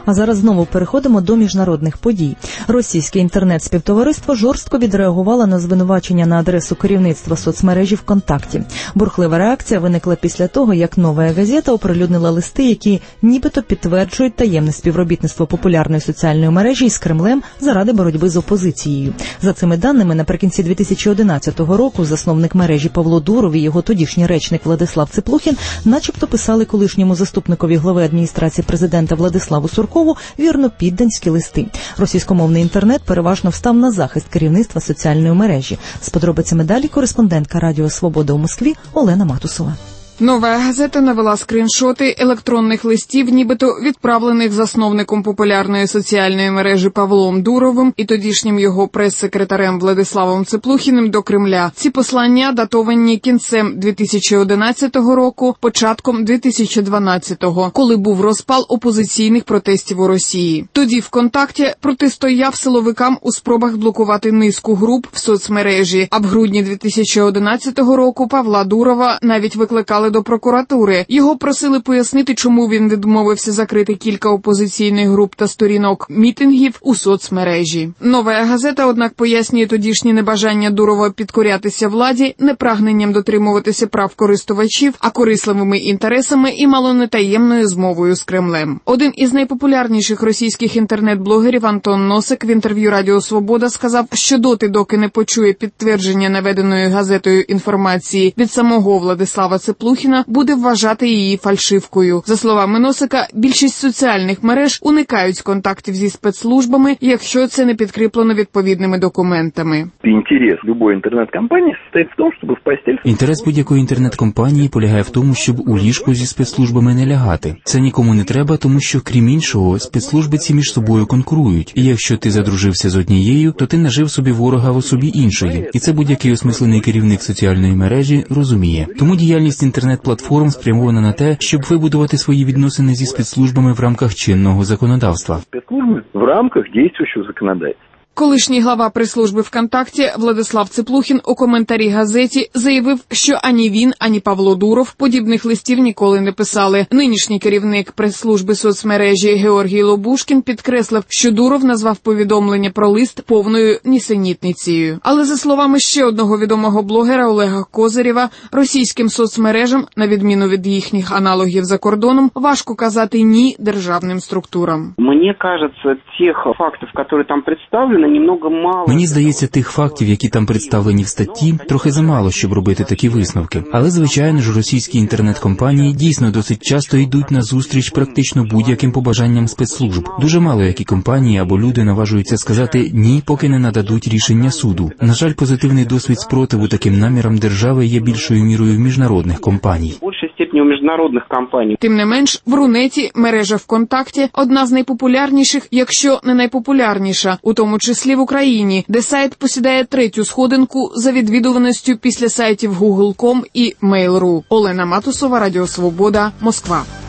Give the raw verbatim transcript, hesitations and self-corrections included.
А зараз знову переходимо до міжнародних подій. Російське інтернет-співтовариство жорстко відреагувало на звинувачення на адресу керівництва соцмережі ВКонтакті. Бурхлива реакція виникла після того, як «Новая газета» оприлюднила листи, які нібито підтверджують таємне співробітництво популярної соціальної мережі із Кремлем заради боротьби з опозицією. За цими даними, наприкінці дві тисячі одинадцятого року засновник мережі Павло Дуров і його тодішній речник Владислав Циплухін начебто писали колишньому заступникові глави адміністрації президента Владиславу Суркову вірно-підданські листи. Російськомовний інтернет переважно встав на захист керівництва соціальної мережі. З подробицями далі кореспондентка Радіо Свобода у Москві Олена Матусова. «Новая газета» навела скріншоти електронних листів, нібито відправлених засновником популярної соціальної мережі Павлом Дуровим і тодішнім його прес-секретарем Владиславом Циплухіним до Кремля. Ці послання датовані кінцем дві тисячі одинадцятого року, початком дві тисячі дванадцятого, коли був розпал опозиційних протестів у Росії. Тоді ВКонтакті протистояв силовикам у спробах блокувати низку груп в соцмережі, а в грудні дві тисячі одинадцятого року Павла Дурова навіть викликали до прокуратури. Його просили пояснити, чому він відмовився закрити кілька опозиційних груп та сторінок мітингів у соцмережі. «Новая газета», однак, пояснює тодішнє небажання Дурова підкорятися владі не прагненням дотримуватися прав користувачів, а корисливими інтересами і мало не таємною змовою з Кремлем. Один із найпопулярніших російських інтернет-блогерів Антон Носик в інтерв'ю Радіо Свобода сказав, що доти, доки не почує підтвердження наведеної газетою інформації від самого Владислава Циплухіна, буде вважати її фальшивкою. За словами Носика, більшість соціальних мереж уникають контактів зі спецслужбами, якщо це не підкріплено відповідними документами. Інтерес будь-якої інтернет-компанії состоїть в тому, щоб в постель... Інтерес будь-якої інтернет-компанії полягає в тому, щоб у ліжку зі спецслужбами не лягати. Це нікому не треба, тому що, крім іншого, спецслужби ці між собою конкурують. І якщо ти задружився з однією, то ти нажив собі ворога в особі іншої. І це будь-який осмислений керівник соціальної мережі розуміє. Тому діяльність інтернет-платформ спрямована на те, щоб вибудувати свої відносини зі спецслужбами в рамках чинного законодавства. Спецслужби в рамках діючого законодавства. Колишній глава прес-служби ВКонтакті Владислав Циплухін у коментарі газеті заявив, що ані він, ані Павло Дуров подібних листів ніколи не писали. Нинішній керівник прес-служби соцмережі Георгій Лобушкін підкреслив, що Дуров назвав повідомлення про лист повною нісенітницею. Але за словами ще одного відомого блогера Олега Козирєва, російським соцмережам, на відміну від їхніх аналогів за кордоном, важко казати «ні» державним структурам. Мені кажеться, тих фактів, які там представлені, Мені здається, тих фактів, які там представлені в статті, трохи замало, щоб робити такі висновки. Але, звичайно ж, російські інтернет-компанії дійсно досить часто йдуть на зустріч практично будь-яким побажанням спецслужб. Дуже мало які компанії або люди наважуються сказати «ні», поки не нададуть рішення суду. На жаль, позитивний досвід спротиву таким намірам держави є більшою мірою в міжнародних компаній. У міжнародних компаній. Тим не менш, в Рунеті мережа ВКонтакті одна з найпопулярніших, якщо не найпопулярніша, у тому числі в Україні, де сайт посідає третю сходинку за відвідуваністю після сайтів гугл крапка ком і мейл крапка ру. Олена Матусова, Радіо Свобода, Москва.